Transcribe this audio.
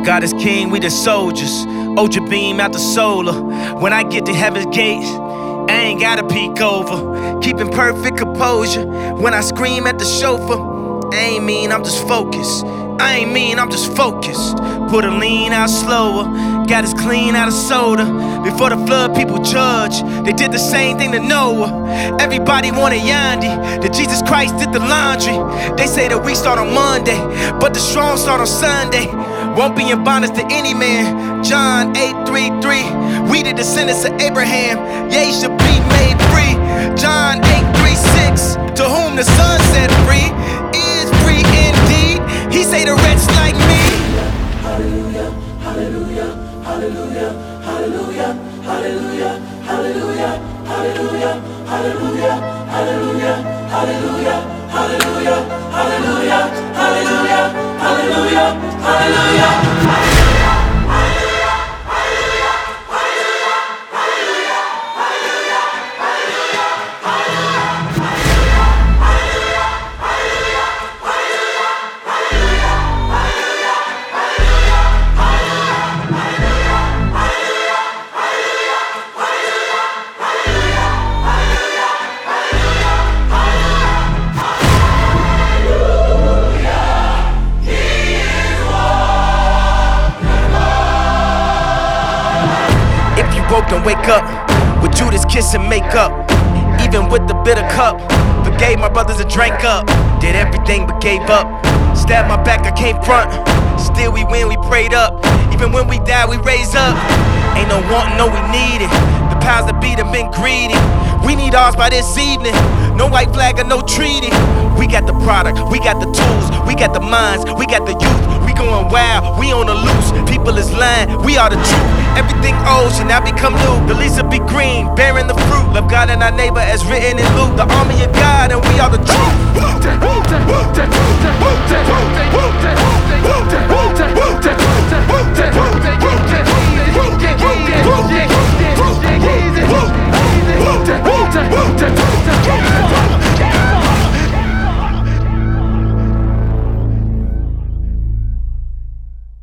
God is king, we the soldiers. Ultra beam out the solar. When I get to heaven's gates, I ain't gotta peek over. Keeping perfect composure. When I scream at the chauffeur, I ain't mean, I'm just focused. I ain't mean, I'm just focused. Put a lean out slower. Got us clean out of soda. Before the flood, people judge. They did the same thing to Noah. Everybody wanted Yandi. That Jesus Christ did the laundry. They say the weak start on Monday, but the strong start on Sunday. Won't be in bondage to any man. John 8:33. We the descendants of Abraham. Ye should be made free. John 8:36. To whom the Son set free is free indeed. He say the wretch like me. Hallelujah, hallelujah, hallelujah, hallelujah, hallelujah, hallelujah, hallelujah, hallelujah, hallelujah, hallelujah, hallelujah, hallelujah, hallelujah, hallelujah, hallelujah. Woke and wake up with Judas kiss and make up. Even with the bitter cup, forgave my brothers and drank up. Did everything but gave up. Stabbed my back, I came front. Still we win, we prayed up. Even when we die, we raise up. Ain't no wanting, no we need it. The powers that be done been greedy. We need ours by this evening. No white flag or no treaty. We got the product, we got the tools, we got the minds, we got the youth. We going wild, we on the loose. People is lying, we are the truth. Everything old should now become new. The leaves will be green, bearing the fruit. Love God and our neighbor as written in Luke. The army of God and we are the truth.